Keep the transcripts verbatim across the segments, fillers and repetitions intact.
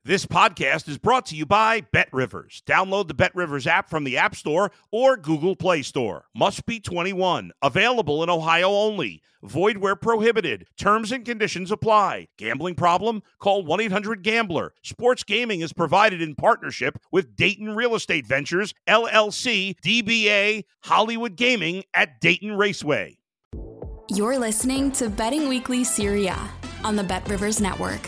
This podcast is brought to you by BetRivers. Download the BetRivers app from the App Store or Google Play Store. Must be twenty-one. Available in Ohio only. Void where prohibited. Terms and conditions apply. Gambling problem? Call one eight hundred gambler. Sports gaming is provided in partnership with Dayton Real Estate Ventures, L L C, D B A, Hollywood Gaming at Dayton Raceway. You're listening to Betting Weekly Serie A on the BetRivers Network.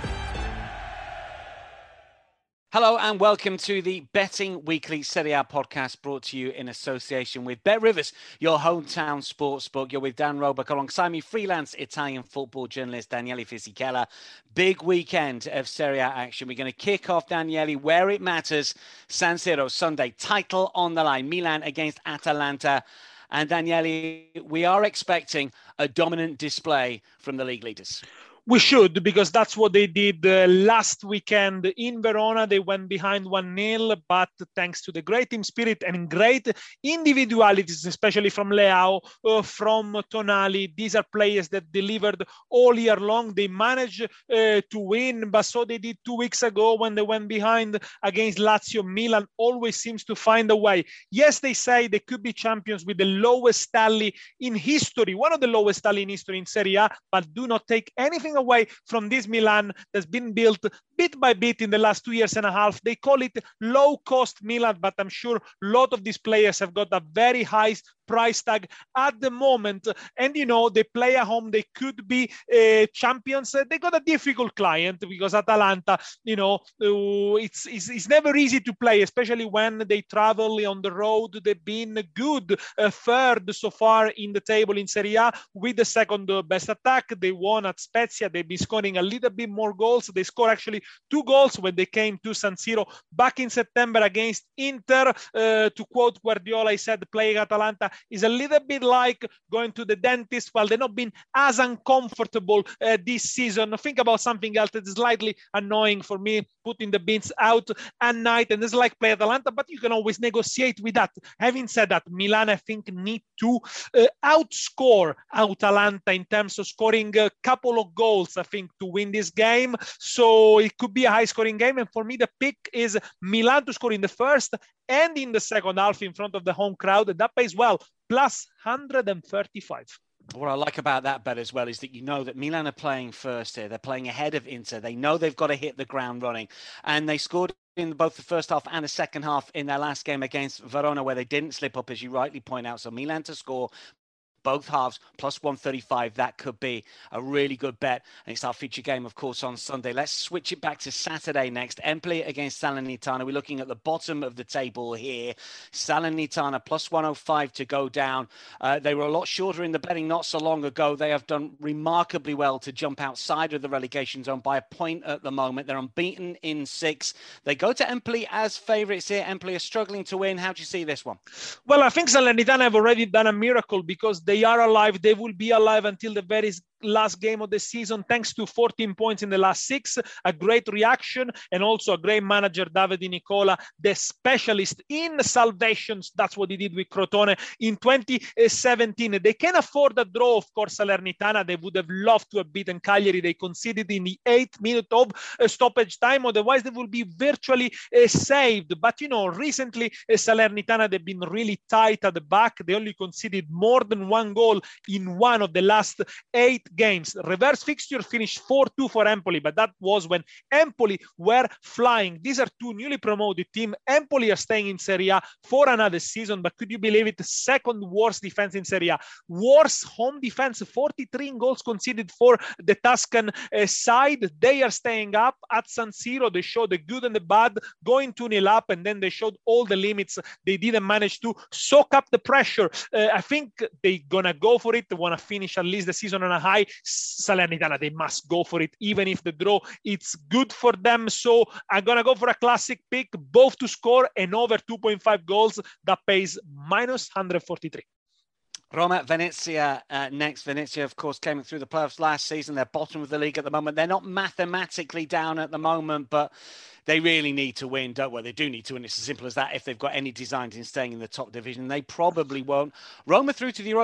Hello and welcome to the Betting Weekly Serie A podcast, brought to you in association with BetRivers, your hometown sportsbook. You're with Dan Roebuck alongside me, freelance Italian football journalist Daniele Fisichella. Big weekend of Serie A action. We're going to kick off, Daniele, where it matters. San Siro, Sunday, title on the line. Milan against Atalanta. And Daniele, we are expecting a dominant display from the league leaders. We should, because that's what they did uh, last weekend in Verona. They went behind one nil, but thanks to the great team spirit and great individualities, especially from Leao, uh, from Tonali, these are players that delivered all year long. They managed uh, to win, but so they did two weeks ago when they went behind against Lazio. Milan always seems to find a way. Yes, they say they could be champions with the lowest tally in history, one of the lowest tally in history in Serie A, but do not take anything away from this Milan that's been built bit by bit in the last two years and a half. They call it low-cost Milan, but I'm sure a lot of these players have got a very high price tag at the moment. And, you know, they play at home. They could be uh, champions. They got a difficult client because Atalanta, you know, uh, it's, it's it's never easy to play, especially when they travel on the road. They've been good, uh, third so far in the table in Serie A with the second best attack. They won at Spezia. They've been scoring a little bit more goals. They scored actually two goals when they came to San Siro back in September against Inter. Uh, to quote Guardiola, he said playing Atalanta is a little bit like going to the dentist. Well, they've not been as uncomfortable uh, this season. Think about something else that is slightly annoying for me, putting the beans out at night, and it's like play Atalanta, but you can always negotiate with that. Having said that, Milan, I think, need to uh, outscore Atalanta in terms of scoring a couple of goals, I think, to win this game. So it could be a high-scoring game, and for me, the pick is Milan to score in the first and in the second half in front of the home crowd. That pays well, plus one hundred thirty-five. What I like about that bet as well is that you know that Milan are playing first here. They're playing ahead of Inter. They know they've got to hit the ground running. And they scored in both the first half and the second half in their last game against Verona, where they didn't slip up, as you rightly point out. So Milan to score both halves, plus one thirty-five. That could be a really good bet. And it's our feature game, of course, on Sunday. Let's switch it back to Saturday next. Empoli against Salernitana. We're looking at the bottom of the table here. Salernitana, plus one oh five to go down. Uh, they were a lot shorter in the betting not so long ago. They have done remarkably well to jump outside of the relegation zone by a point at the moment. They're unbeaten in six. They go to Empoli as favourites here. Empoli are struggling to win. How do you see this one? Well, I think Salernitana have already done a miracle because they are alive. They will be alive until the very last game of the season, thanks to fourteen points in the last six, a great reaction, and also a great manager, Davide Nicola, the specialist in salvations. That's what he did with Crotone in twenty seventeen. They can afford a draw, of course, Salernitana. They would have loved to have beaten Cagliari. They conceded in the eighth minute of uh, stoppage time. Otherwise, they will be virtually uh, saved. But, you know, recently, uh, Salernitana, they've been really tight at the back. They only conceded more than one goal in one of the last eight games. Reverse fixture finished four two for Empoli, but that was when Empoli were flying. These are two newly promoted teams. Empoli are staying in Serie A for another season, but could you believe it? Second worst defense in Serie A. Worst home defense, forty-three goals conceded for the Tuscan uh, side. They are staying up at San Siro. They showed the good and the bad, going two nil up, and then they showed all the limits. They didn't manage to soak up the pressure. Uh, I think they're going to go for it. They want to finish at least the season on a high. Salernitana, they must go for it, even if the draw, it's good for them. So I'm going to go for a classic pick, both to score and over two point five goals. That pays minus one hundred forty-three. Roma, Venezia uh, next. Venezia, of course, came through the playoffs last season. They're bottom of the league at the moment. They're not mathematically down at the moment, but they really need to win. Don't well, they do need to win. It's as simple as that. If they've got any designs in staying in the top division, they probably won't. Roma through to the Europa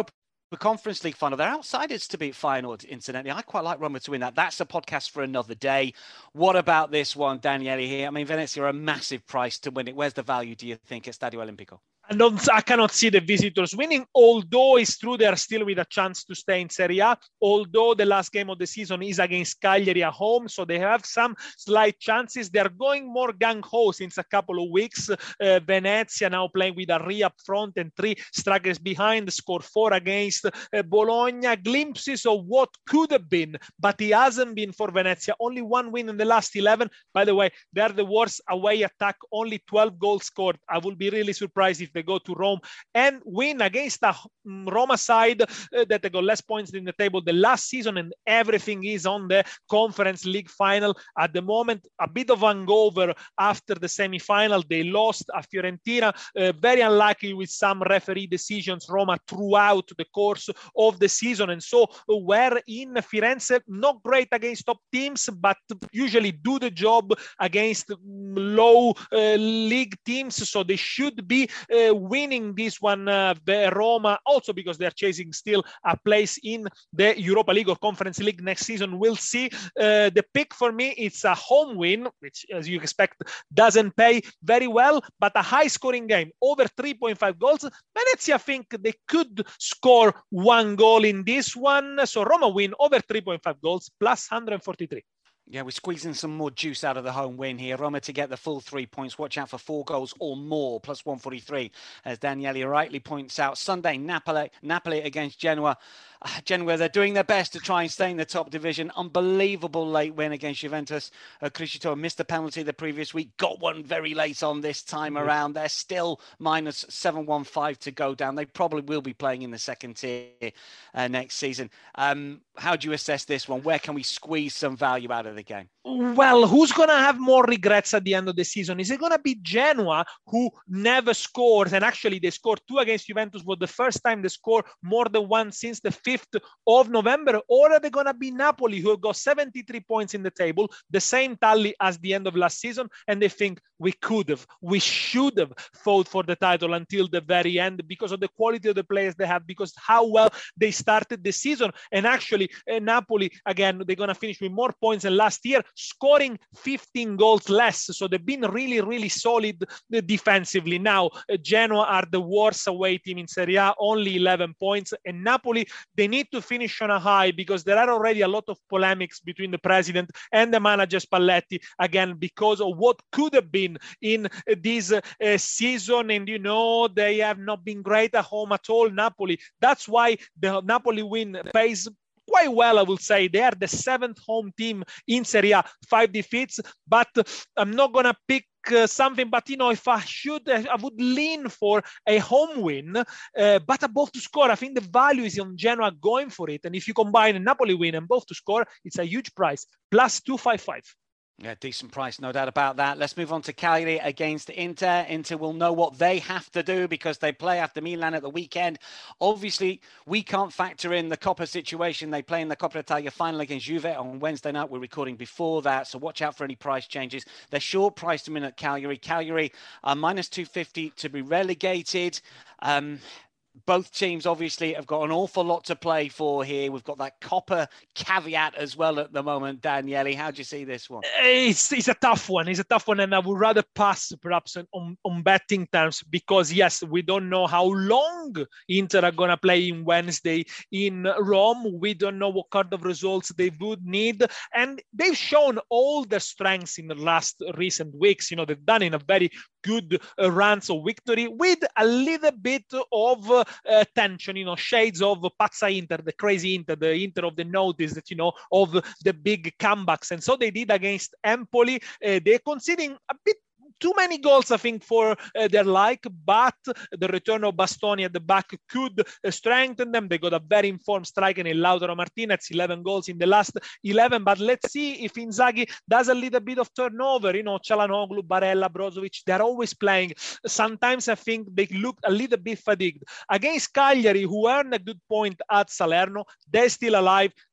the Conference League final. They're outsiders to beat Feyenoord, incidentally. I quite like Roma to win that. That's a podcast for another day. What about this one, Daniele, here? I mean, Venezia are a massive price to win it. Where's the value, do you think, at Stadio Olimpico? I, don't, I cannot see the visitors winning, although it's true they are still with a chance to stay in Serie A, although the last game of the season is against Cagliari at home, so they have some slight chances. They are going more gung-ho since a couple of weeks. Uh, Venezia now playing with Arri up front and three strikers behind, scored four against uh, Bologna. Glimpses of what could have been, but it hasn't been for Venezia. Only one win in the last eleven. By the way, they are the worst away attack, only twelve goals scored. I would be really surprised if they go to Rome and win against a Roma side uh, that they got less points in the table the last season, and everything is on the Conference League final at the moment. A bit of hangover after the semi-final. They lost a Fiorentina, uh, very unlucky with some referee decisions, Roma, throughout the course of the season, and so were in Firenze not great against top teams, but usually do the job against low uh, league teams, so they should be uh, winning this one, uh, Roma, also because they're chasing still a place in the Europa League or Conference League next season. We'll see. Uh, the pick for me, it's a home win, which, as you expect, doesn't pay very well, but a high-scoring game, over three point five goals. Venezia think they could score one goal in this one, so Roma win over three point five goals, plus one hundred forty-three. Yeah, we're squeezing some more juice out of the home win here. Roma to get the full three points. Watch out for four goals or more, plus one forty-three, as Daniele rightly points out. Sunday, Napoli, Napoli against Genoa. Uh, Genoa, they're doing their best to try and stay in the top division. Unbelievable late win against Juventus. Uh, Criscito missed the penalty the previous week, got one very late on this time mm-hmm. around. They're still minus seven one five to go down. They probably will be playing in the second tier uh, next season. Um, how do you assess this one? Where can we squeeze some value out of the game? Well, who's going to have more regrets at the end of the season? Is it going to be Genoa, who never scores? And actually, they scored two against Juventus, was the first time they scored more than one since the fifth of November. Or are they going to be Napoli, who have got seventy-three points in the table, the same tally as the end of last season, and they think we could have, we should have fought for the title until the very end because of the quality of the players they have, because how well they started the season. And actually, uh, Napoli, again, they're going to finish with more points than last year, scoring fifteen goals less. So they've been really, really solid defensively. Now, uh, Genoa are the worst away team in Serie A, only eleven points. And Napoli, they need to finish on a high because there are already a lot of polemics between the president and the manager Spalletti, again, because of what could have been in this uh, season. And, you know, they have not been great at home at all, Napoli. That's why the Napoli win pays quite well, I would say. They are the seventh home team in Serie A, five defeats, but I'm not going to pick Uh, something, but you know, if I should, uh, I would lean for a home win, uh, but above to score. I think the value is on Genoa going for it, and if you combine a Napoli win and both to score, it's a huge price, plus two fifty-five. Yeah, decent price, no doubt about that. Let's move on to Cagliari against Inter. Inter will know what they have to do because they play after Milan at the weekend. Obviously, we can't factor in the Coppa situation. They play in the Coppa Italia final against Juve on Wednesday night. We're recording before that, so watch out for any price changes. They're short priced a minute, Cagliari. Cagliari are minus two fifty to be relegated. Um... Both teams obviously have got an awful lot to play for here. We've got that Coppa caveat as well at the moment. Daniele, how do you see this one? It's, it's a tough one. It's a tough one, and I would rather pass perhaps on, on betting terms because, yes, we don't know how long Inter are going to play in Wednesday in Rome. We don't know what kind of results they would need, and they've shown all their strengths in the last recent weeks. You know, they've done in a very good uh, runs of victory with a little bit of uh, uh, tension, you know, shades of Pazza Inter, the crazy Inter, the Inter of the notice that, you know, of the big comebacks. And so they did against Empoli. Uh, they're conceding a bit too many goals, I think, for uh, their like, but the return of Bastoni at the back could uh, strengthen them. They got a very informed striker in Lautaro Martinez, eleven goals in the last eleven, but let's see if Inzaghi does a little bit of turnover. You know, Çalhanoğlu, Barella, Brozovic, they're always playing. Sometimes I think they look a little bit fatigued. Against Cagliari, who earned a good point at Salerno, they're still alive.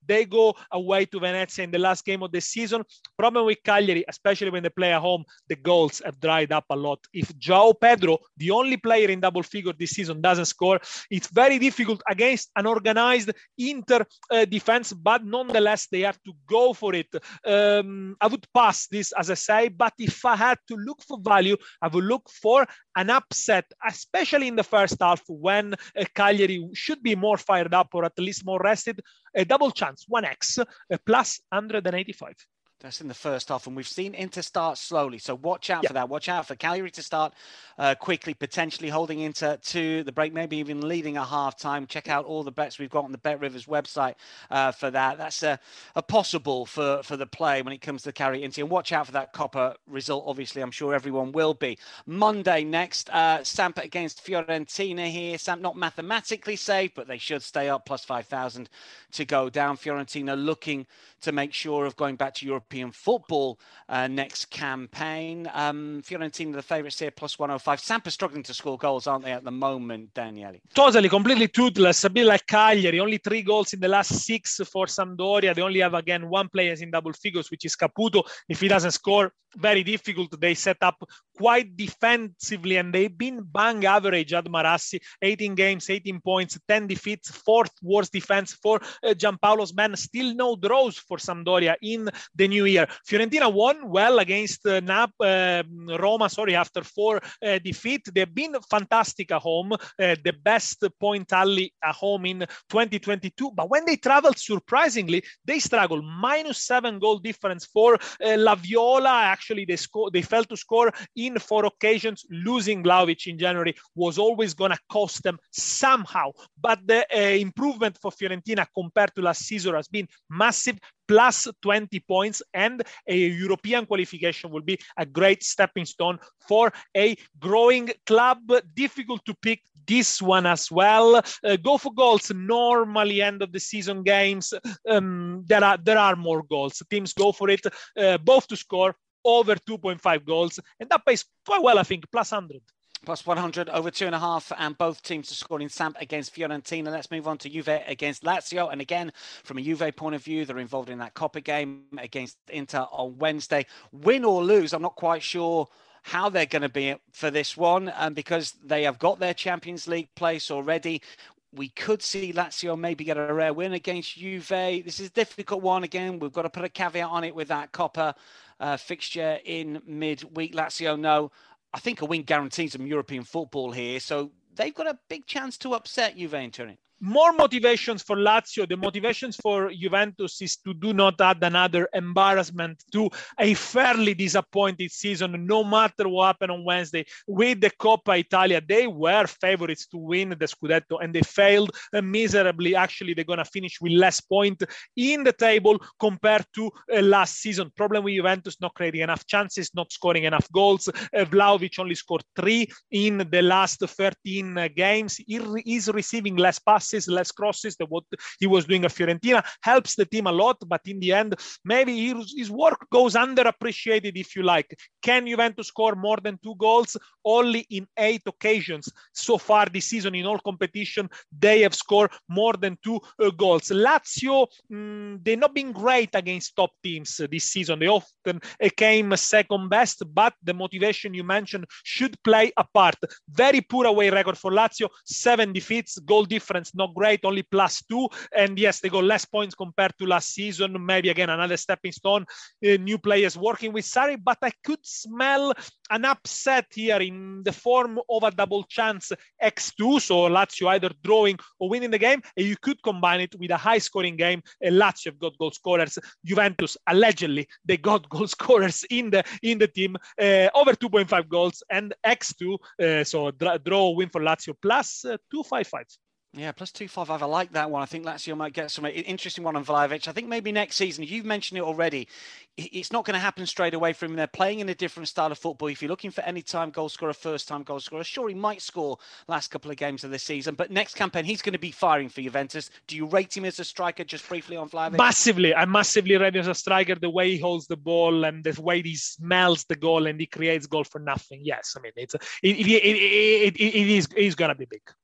They go away to Venezia in the last game of the season. Problem with Cagliari, especially when they play at home, the goals have dried up a lot. If João Pedro, the only player in double figure this season, doesn't score, it's very difficult against an organized Inter uh, defense, but nonetheless, they have to go for it. Um, I would pass this, as I say, but if I had to look for value, I would look for an upset, especially in the first half when uh, Cagliari should be more fired up or at least more rested. A double chance, one x, uh, plus one hundred eighty-five. That's in the first half, and we've seen Inter start slowly. So watch out yeah. for that. Watch out for Cagliari to start uh, quickly, potentially holding Inter to the break, maybe even leading a half time. Check out all the bets we've got on the Bet Rivers website uh, for that. That's a, a possible for, for the play when it comes to Cagliari Inter. And watch out for that Coppa result. Obviously, I'm sure everyone will be. Monday next, uh, Samp against Fiorentina here. Samp not mathematically safe, but they should stay up, plus five thousand to go down. Fiorentina looking to make sure of going back to European football uh, next campaign. Um, Fiorentina, the favourites here, plus one oh five. Samp are struggling to score goals, aren't they, at the moment, Daniele? Totally, completely toothless. A bit like Cagliari. Only three goals in the last six for Sampdoria. They only have, again, one player in double figures, which is Caputo. If he doesn't score, very difficult. They set up quite defensively, and they've been bang average at Marassi. eighteen games, eighteen points, ten defeats, fourth worst defense for uh, Giampaolo's men. Still no draws for Sampdoria in the new year. Fiorentina won well against uh, Nap, uh, Roma, sorry, after four uh, defeat. They've been fantastic at home, uh, the best point tally at home in twenty twenty-two. But when they traveled, surprisingly, they struggled. Minus seven goal difference for uh, La Viola. Actually, they sco- they failed to score in four occasions. Losing Vlahovic in January was always going to cost them somehow. But the uh, improvement for Fiorentina compared to last season has been massive. Plus twenty points, and a European qualification will be a great stepping stone for a growing club. Difficult to pick this one as well. Uh, go for goals. Normally, end of the season games, um, there are there are more goals. Teams go for it, uh, both to score over two point five goals, and that pays quite well, I think, plus one hundred. Plus one hundred, over two and a half, and both teams are scoring. Samp against Fiorentina. Let's move on to Juve against Lazio. And again, from a Juve point of view, they're involved in that Coppa game against Inter on Wednesday. Win or lose, I'm not quite sure how they're going to be for this one, um, because they have got their Champions League place already. We could see Lazio maybe get a rare win against Juve. This is a difficult one. Again, we've got to put a caveat on it with that Coppa uh, fixture in midweek. Lazio, no. I think a win guarantees them European football here. So they've got a big chance to upset Juve in Turin. More motivations for Lazio. The motivations for Juventus is to do not add another embarrassment to a fairly disappointed season, no matter what happened on Wednesday. With the Coppa Italia, they were favorites to win the Scudetto, and they failed miserably. Actually, they're going to finish with less points in the table compared to uh, last season. Problem with Juventus, not creating enough chances, not scoring enough goals. Uh, Vlahovic only scored three in the last thirteen uh, games. He re- is receiving less passes, less crosses than what he was doing at Fiorentina. Helps the team a lot, but in the end, maybe his, his work goes underappreciated, if you like. Can Juventus score more than two goals? Only in eight occasions so far this season in all competition, they have scored more than two uh, goals. Lazio, mm, they've not been great against top teams uh, this season. They often uh, came second best, but the motivation you mentioned should play a part. Very poor away record for Lazio, seven defeats, goal difference not great, only plus two. And yes, they got less points compared to last season. Maybe again, another stepping stone. Uh, new players working with Sarri, but I could smell an upset here in the form of a double chance X two. So Lazio either drawing or winning the game. And you could combine it with a high scoring game. And Lazio have got goal scorers. Juventus, allegedly, they got goal scorers in the in the team. Uh, over two point five goals and X two. Uh, so dra- draw win for Lazio plus uh, two fifty-five. Yeah, plus two five five. I like that one. I think Lazio might get some interesting one on Vlahovic. I think maybe next season, you've mentioned it already, it's not going to happen straight away for him. They're playing in a different style of football. If you're looking for any time goal scorer, first time goal scorer, sure, he might score last couple of games of the season, but next campaign, he's going to be firing for Juventus. Do you rate him as a striker, just briefly on Vlahovic? Massively. I massively rate him as a striker, the way he holds the ball and the way he smells the goal and he creates goal for nothing. Yes, I mean, it's it, it, it, it, it, it is it's going to be big.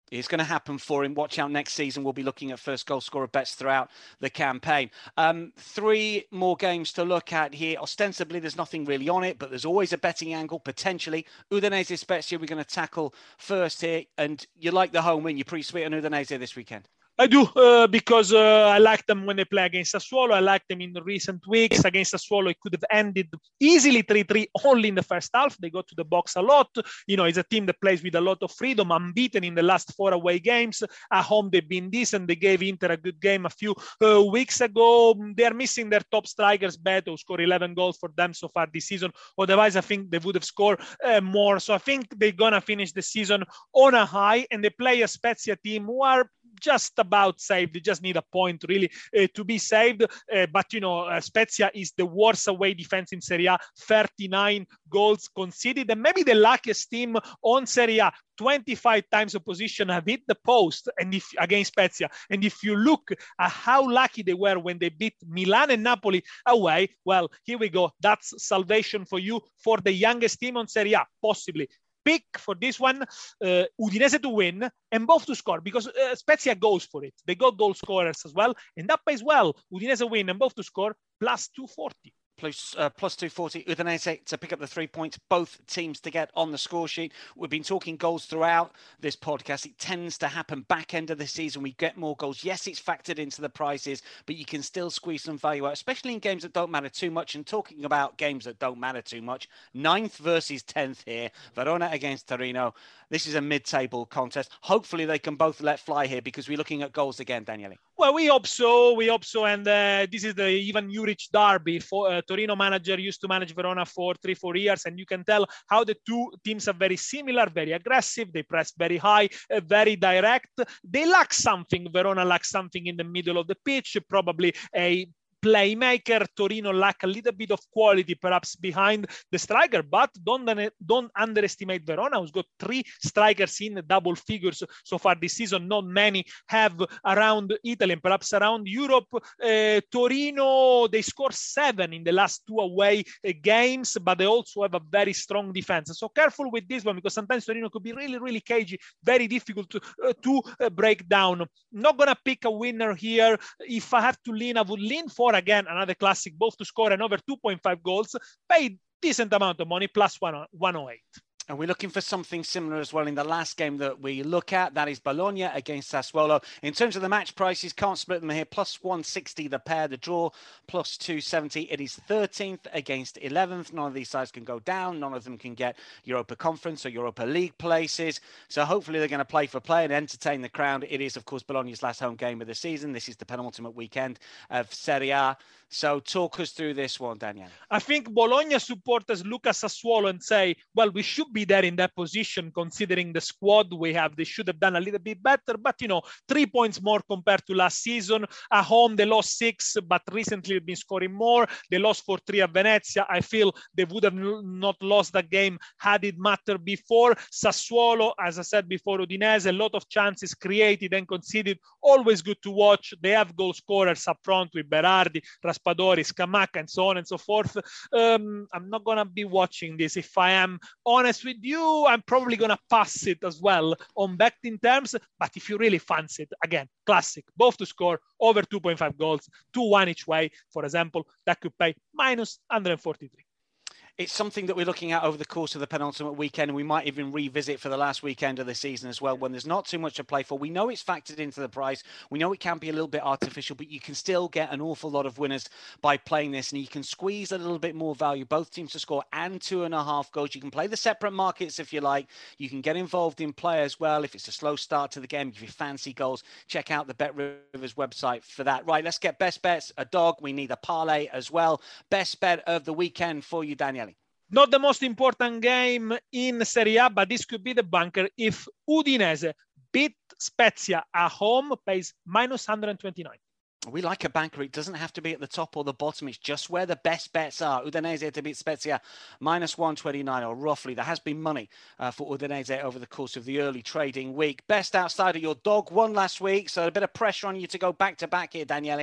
It's going to happen for him. Watch out next season. We'll be looking at first goal scorer bets throughout the campaign. Um, three more games to look at here. Ostensibly, there's nothing really on it, but there's always a betting angle, potentially. Udinese Spezia, we're going to tackle first here. And you like the home win. You're pretty sweet on Udinese this weekend. I do, uh, because uh, I like them when they play against Sassuolo. I like them in the recent weeks. Against Sassuolo, it could have ended easily three three only in the first half. They go to the box a lot. You know, it's a team that plays with a lot of freedom, unbeaten in the last four away games. At home, they've been decent. They gave Inter a good game a few uh, weeks ago. They're missing their top strikers, Beto, who scored eleven goals for them so far this season. Otherwise, I think they would have scored uh, more. So I think they're going to finish the season on a high, and they play a Spezia team who are just about saved. They just need a point really uh, to be saved. Uh, but, you know, uh, Spezia is the worst away defense in Serie A, thirty-nine goals conceded. And maybe the luckiest team on Serie A, twenty-five times opposition have hit the post and if against Spezia. And if you look at how lucky they were when they beat Milan and Napoli away, well, here we go. That's salvation for you for the youngest team on Serie A, possibly. Pick for this one, uh, Udinese to win and both to score, because uh, Spezia goes for it. They got goal scorers as well, and that pays well. Udinese win and both to score, plus two forty. Plus, uh, plus two forty, Udinese to pick up the three points, both teams to get on the score sheet. We've been talking goals throughout this podcast. It tends to happen back end of the season. We get more goals. Yes, it's factored into the prices, but you can still squeeze some value out, especially in games that don't matter too much. And talking about games that don't matter too much, ninth versus tenth here, Verona against Torino. This is a mid-table contest. Hopefully they can both let fly here because we're looking at goals again, Daniele. Well, we hope so. We hope so. And uh, this is the Ivan Juric derby. For uh, Torino manager used to manage Verona for three, four years. And you can tell how the two teams are very similar, very aggressive. They press very high, uh, very direct. They lack something. Verona lacks something in the middle of the pitch, probably a playmaker. Torino lack a little bit of quality perhaps behind the striker, but don't, don't underestimate Verona, who's got three strikers in double figures so far this season. Not many have around Italy and perhaps around Europe. Uh, Torino, they score seven in the last two away uh, games, but they also have a very strong defense. So careful with this one, because sometimes Torino could be really, really cagey, very difficult to, uh, to uh, break down. Not going to pick a winner here. If I have to lean, I would lean for, again, another classic, both to score and over two point five goals, paid decent amount of money, plus one oh eight. And we're looking for something similar as well in the last game that we look at. That is Bologna against Sassuolo. In terms of the match prices, can't split them here. Plus one sixty the pair, the draw, plus two seventy. It is thirteenth against eleventh. None of these sides can go down. None of them can get Europa Conference or Europa League places. So hopefully they're going to play for play and entertain the crowd. It is, of course, Bologna's last home game of the season. This is the penultimate weekend of Serie A. So talk us through this one, Daniel. I think Bologna supporters look at Sassuolo and say, well, we should be there in that position considering the squad we have. They should have done a little bit better, but, you know, three points more compared to last season. At home, they lost six, but recently they've been scoring more. They lost four three at Venezia. I feel they would have not lost that game had it mattered before. Sassuolo, as I said before, Udinese, a lot of chances created and conceded. Always good to watch. They have goal scorers up front with Berardi, Raspadori, Scamacca, and so on and so forth. Um, I'm not going to be watching this. If I am honest with you, I'm probably going to pass it as well on betting terms. But if you really fancy it, again, classic, both to score over two point five goals, two one each way, for example, that could pay minus one forty-three. It's something that we're looking at over the course of the penultimate weekend, and we might even revisit for the last weekend of the season as well, when there's not too much to play for. We know it's factored into the price. We know it can be a little bit artificial, but you can still get an awful lot of winners by playing this, and you can squeeze a little bit more value, both teams to score and two and a half goals. You can play the separate markets if you like. You can get involved in play as well. If it's a slow start to the game, if you fancy goals, check out the BetRivers website for that. Right, let's get best bets. A dog. We need a parlay as well. Best bet of the weekend for you, Daniele. Not the most important game in Serie A, but this could be the bunker if Udinese beat Spezia at home, pays minus one twenty-nine. We like a banker. It doesn't have to be at the top or the bottom. It's just where the best bets are. Udinese to beat Spezia, minus one twenty-nine, or roughly. There has been money uh, for Udinese over the course of the early trading week. Best outside of your dog won last week, so a bit of pressure on you to go back-to-back here, Daniele.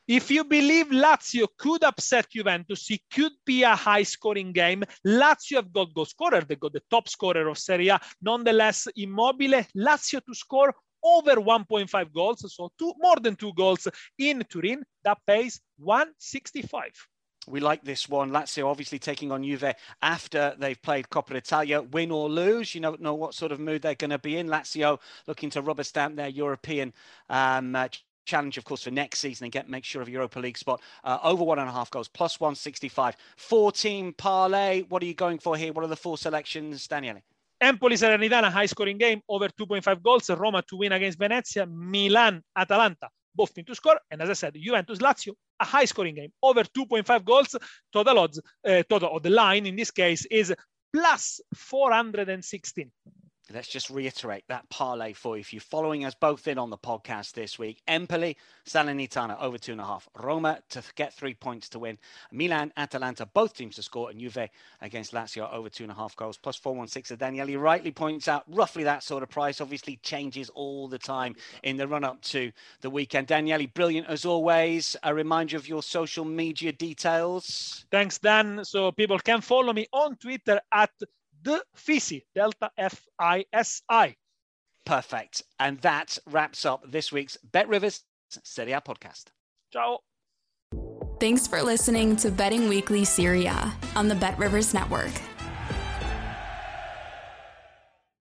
If you believe Lazio could upset Juventus, it could be a high-scoring game. Lazio have got goal scorer. They got the top scorer of Serie A. Nonetheless, Immobile, Lazio to score over one point five goals, so two, more than two goals in Turin. That pays one sixty-five. We like this one. Lazio obviously taking on Juve after they've played Coppa Italia, win or lose. You don't know what sort of mood they're going to be in. Lazio looking to rubber stamp their European um, uh, challenge, of course, for next season and get make sure of Europa League spot. Uh, over one and a half goals, plus one sixty-five. Four-team parlay. What are you going for here? What are the four selections, Daniele? Empoli Salernitana, high-scoring game, over two point five goals. Roma to win against Venezia. Milan Atalanta, both team to score. And as I said, Juventus Lazio, a high-scoring game, over two point five goals. Total odds, uh, total or the line in this case is plus four hundred sixteen. Let's just reiterate that parlay for you. If you're following us both in on the podcast this week, Empoli, Salernitana over two and a half. Roma to get three points to win. Milan, Atalanta, both teams to score. And Juve against Lazio over two and a half goals. Plus four one six. So Daniele rightly points out roughly that sort of price. Obviously changes all the time in the run-up to the weekend. Daniele, brilliant as always. A reminder of your social media details. Thanks, Dan. So people can follow me on Twitter at The Fisi, Delta F I S I. Perfect. And that wraps up this week's Bet Rivers Serie A podcast. Ciao. Thanks for listening to Betting Weekly Serie A on the Bet Rivers Network.